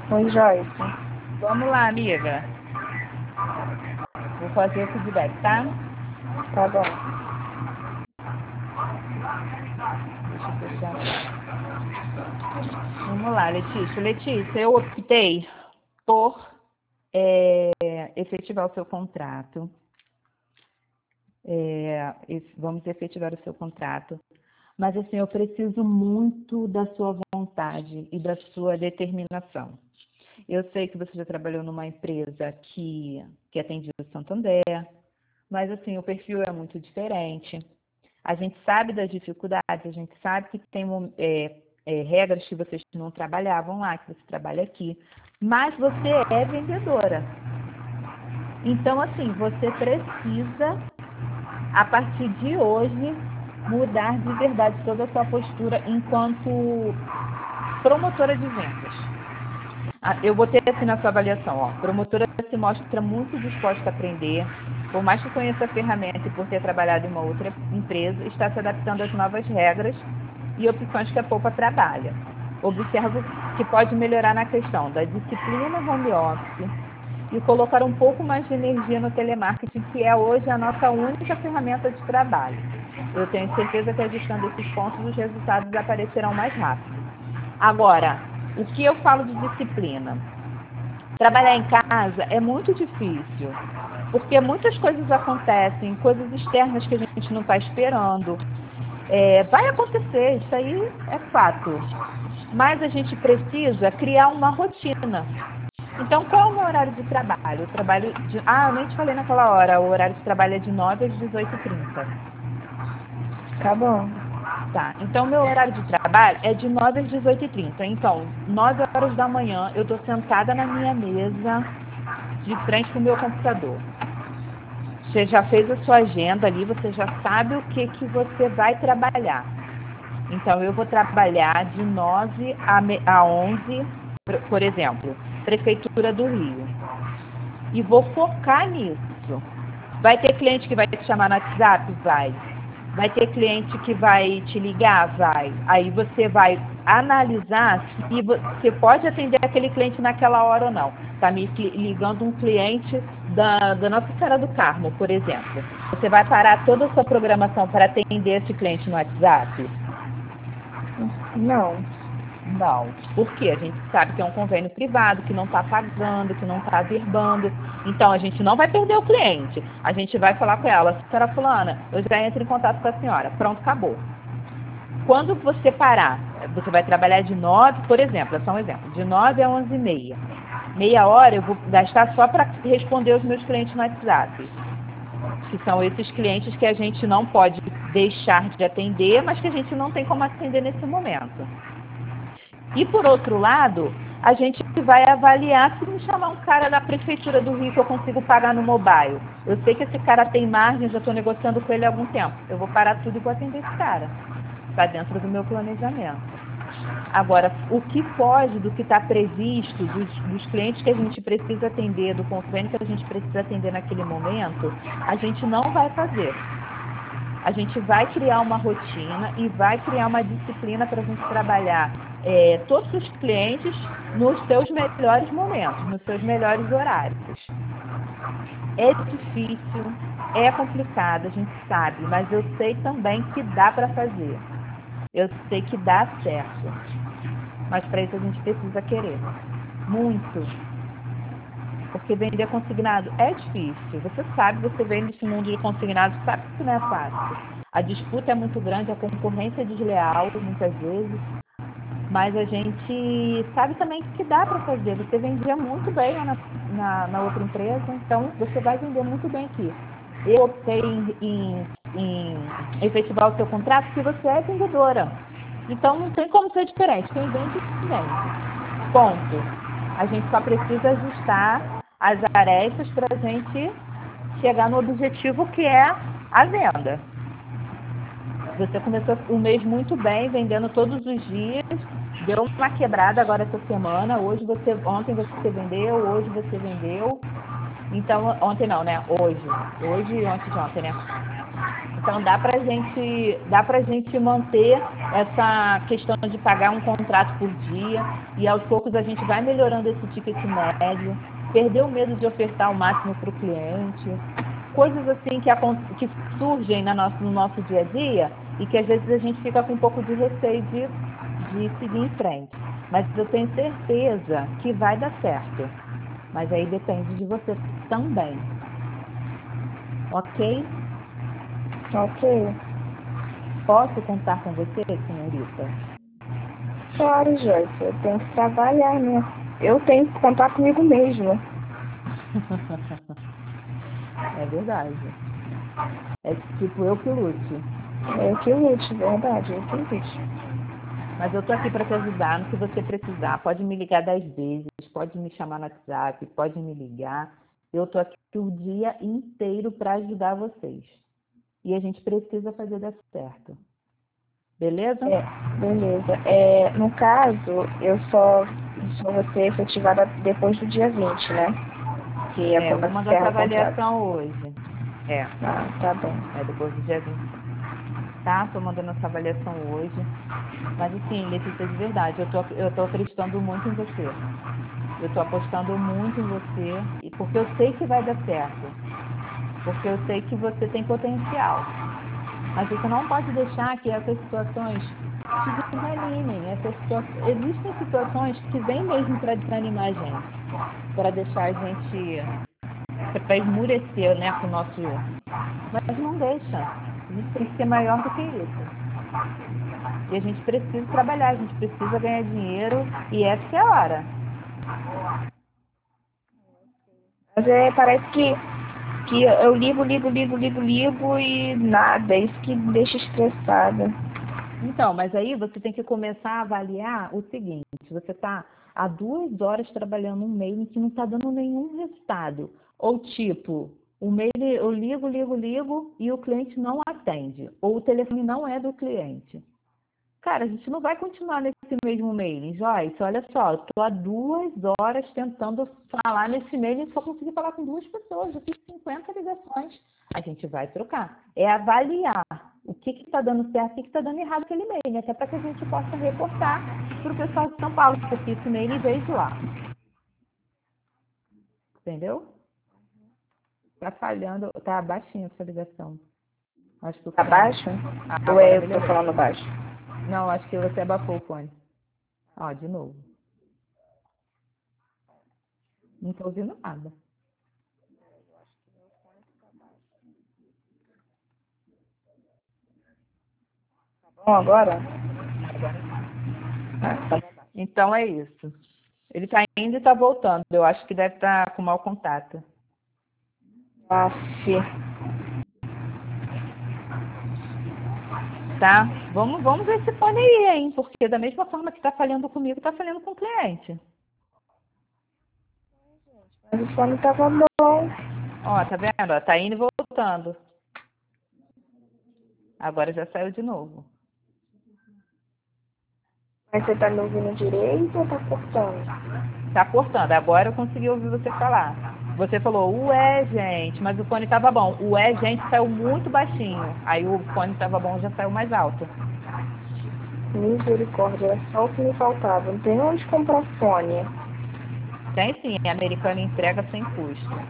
Oi, Joyce. Vamos lá, amiga. Vou fazer o feedback, tá? Tá bom. Deixa eu fechar. Vamos lá, Letícia. Letícia, eu optei por efetivar o seu contrato. Vamos efetivar o seu contrato. Mas, assim, eu preciso muito da sua vontade e da sua determinação. Eu sei que você já trabalhou numa empresa que atendia o Santander, mas, assim, o perfil é muito diferente. A gente sabe das dificuldades, a gente sabe que tem regras que vocês não trabalhavam lá, que você trabalha aqui. Mas você é vendedora. Então, assim, você precisa, a partir de hoje, mudar de verdade toda a sua postura enquanto promotora de vendas. Eu botei assim na sua avaliação, ó. Promotora se mostra muito disposta a aprender, por mais que conheça a ferramenta e por ter trabalhado em uma outra empresa, está se adaptando às novas regras e opções que a Poupa trabalha. Observo que pode melhorar na questão da disciplina home office e colocar um pouco mais de energia no telemarketing, que é hoje a nossa única ferramenta de trabalho. Eu tenho certeza que ajustando esses pontos, os resultados aparecerão mais rápido. Agora, o que eu falo de disciplina? Trabalhar em casa é muito difícil, porque muitas coisas acontecem, coisas externas que a gente não está esperando. Vai acontecer, isso aí é fato. Mas a gente precisa criar uma rotina. Então, qual é o meu horário de trabalho? Eu nem te falei naquela hora, o horário de trabalho é de 9 às 18h30. Tá bom. Tá, então meu horário de trabalho é de 9 às 18h30. Então, 9 horas da manhã, eu estou sentada na minha mesa, de frente para o meu computador. Você já fez a sua agenda ali, você já sabe o que você vai trabalhar. Então, eu vou trabalhar de 9 a 11, por exemplo, Prefeitura do Rio. E vou focar nisso. Vai ter cliente que vai te chamar no WhatsApp? Vai. Vai ter cliente que vai te ligar? Vai. Aí você vai analisar se você pode atender aquele cliente naquela hora ou não. Está me ligando um cliente da Nossa Senhora do Carmo, por exemplo. Você vai parar toda a sua programação para atender esse cliente no WhatsApp? Não. Não. Por quê? A gente sabe que é um convênio privado, que não está pagando, que não está verbando. Então, a gente não vai perder o cliente. A gente vai falar com ela, senhora fulana, eu já entro em contato com a senhora. Pronto, acabou. Quando você parar, você vai trabalhar de 9, por exemplo, é só um exemplo, de 9 a 11h30. Meia hora eu vou gastar só para responder os meus clientes no WhatsApp. Que são esses clientes que a gente não pode deixar de atender, mas que a gente não tem como atender nesse momento. E, por outro lado, a gente vai avaliar se me chamar um cara da Prefeitura do Rio que eu consigo pagar no mobile. Eu sei que esse cara tem margem, já estou negociando com ele há algum tempo. Eu vou parar tudo e vou atender esse cara. Está dentro do meu planejamento. Agora, o que foge do que está previsto, dos clientes que a gente precisa atender, do convênio que a gente precisa atender naquele momento, a gente não vai fazer. A gente vai criar uma rotina e vai criar uma disciplina para a gente trabalhar todos os clientes nos seus melhores momentos, nos seus melhores horários. É difícil, é complicado, a gente sabe, mas eu sei também que dá para fazer. Eu sei que dá certo. Mas para isso a gente precisa querer. Muito. Porque vender consignado é difícil. Você sabe, você vem nesse mundo de consignado, sabe que não é fácil. A disputa é muito grande, a concorrência é desleal, muitas vezes. Mas a gente sabe também que dá para fazer. Você vendia muito bem lá na outra empresa, então você vai vender muito bem aqui. Eu optei em efetivar o seu contrato porque você é vendedora. Então não tem como ser diferente. Quem vende, vende. Ponto. A gente só precisa ajustar as arestas para a gente chegar no objetivo que é a venda. Você começou o mês muito bem, vendendo todos os dias, deu uma quebrada agora essa semana. Ontem você vendeu, hoje você vendeu. Então, ontem não, né? Hoje e antes de ontem, né? Então dá pra gente manter essa questão de pagar um contrato por dia e aos poucos a gente vai melhorando esse ticket médio, perder o medo de ofertar o máximo para o cliente, coisas assim que surgem no nosso dia a dia e que às vezes a gente fica com um pouco de receio de seguir em frente. Mas eu tenho certeza que vai dar certo. Mas aí depende de você também. Ok? Ok. Posso contar com você, senhorita? Claro, Joyce, eu tenho que trabalhar, né? Eu tenho que contar comigo mesma. É verdade. É tipo eu que lute. Eu que lute, verdade, eu que lute. Mas eu tô aqui para te ajudar no que você precisar. Pode me ligar 10 vezes, pode me chamar no WhatsApp, pode me ligar. Eu tô aqui o dia inteiro para ajudar vocês. E a gente precisa fazer dar certo. Beleza? Beleza. No caso, eu só vou ser efetivada depois do dia 20, né? Que Eu vou mandar encerra essa o contrato. avaliação hoje. É, Ah, tá bom. depois do dia 20. Tá? Tô mandando essa avaliação hoje. Mas assim, Letícia, de verdade, eu tô acreditando muito em você. Eu tô apostando muito em você, e porque eu sei que vai dar certo. Porque eu sei que você tem potencial. Mas você não pode deixar que essas situações te desanimem. Existem situações que vêm mesmo para desanimar a gente, para deixar a gente, para esmurecer, né, com o nosso. Mas não deixa. A gente tem que ser maior do que isso. E a gente precisa trabalhar, a gente precisa ganhar dinheiro e essa é a hora. Mas parece que eu ligo e nada. É isso que me deixa estressada. Então, mas aí você tem que começar a avaliar o seguinte: você está há 2 horas trabalhando um mail que não está dando nenhum resultado. Ou tipo, o mail eu ligo e o cliente não atende. Ou o telefone não é do cliente. Cara, a gente não vai continuar nesse mesmo mailing, Joyce. Olha só, eu estou há 2 horas tentando falar nesse mailing e só consegui falar com 2 pessoas. Eu fiz 50 ligações. A gente vai trocar. É avaliar o que está dando certo e o que está dando errado aquele mailing, até para que a gente possa reportar para o pessoal de São Paulo, porque esse mailing veio de lá. Entendeu? Tá falhando, tá baixinho essa ligação. Acho que o Tá fone. baixo? Ou Agora eu que tô melhorou. falando baixo? Não, acho que você abafou o fone. Ó, de novo. Não tô ouvindo nada. Bom, agora? Agora sim. Ah, tá bom. Então é isso. Ele tá indo e tá voltando. Eu acho que deve estar com mau contato. Aff. Tá? Vamos ver esse fone aí, hein? Porque da mesma forma que tá falhando comigo, tá falhando com o cliente. Mas o fone tava bom. Ó, tá vendo? Ó, tá indo e voltando. Agora já saiu de novo. Mas você tá me ouvindo direito ou tá cortando? Tá cortando. Agora eu consegui ouvir você falar. Você falou, ué, gente, mas o fone tava bom. O ué, gente, saiu muito baixinho. Aí o fone tava bom, já saiu mais alto. Misericórdia, era só o que me faltava. Não tem onde comprar fone. Tem sim, a americana entrega sem custo.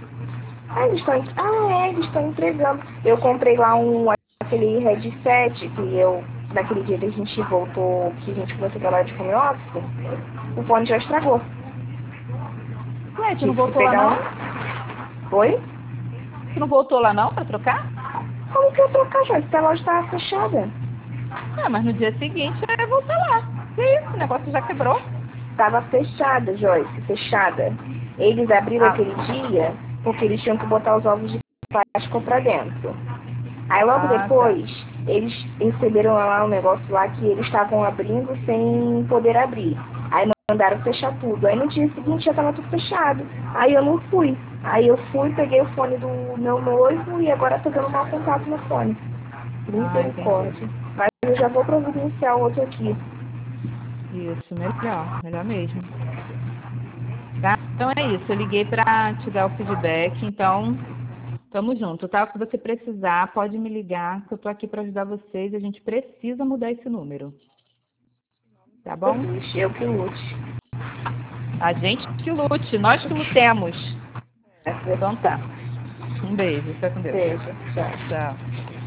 Eles estão entregando. Eu comprei lá aquele headset que naquele dia que a gente voltou, que a gente começou a trabalhar de home office, o fone já estragou. Ué, você não Tive que voltou lá pegar não? um. Oi? Você não voltou lá não pra trocar? Como que eu trocar, já? Porque a loja estava fechada. Ah, mas no dia seguinte eu ia voltar lá. Que isso, o negócio já quebrou. Estava fechada, Joyce, fechada. Eles abriram Ah, aquele dia porque eles tinham que botar os ovos de Páscoa pra dentro. Aí logo tá. depois, eles receberam lá um negócio lá que eles estavam abrindo sem poder abrir. Aí mandaram fechar tudo. Aí no dia seguinte já estava tudo fechado. Aí eu não fui. Aí eu fui, peguei o fone do meu noivo e agora tô dando mau contato no fone. Entendi. Misericórdia. Mas eu já vou providenciar outro aqui. Isso, melhor mesmo. Tá? Então é isso, eu liguei pra te dar o feedback, então Tamo junto, tá? Se você precisar, pode me ligar, que eu tô aqui para ajudar vocês. A gente precisa mudar esse número. Tá bom? Eu que lute. A gente que lute, nós que lutemos. Então tá. Um beijo, fica com Deus. Beijo. Tchau. Tchau.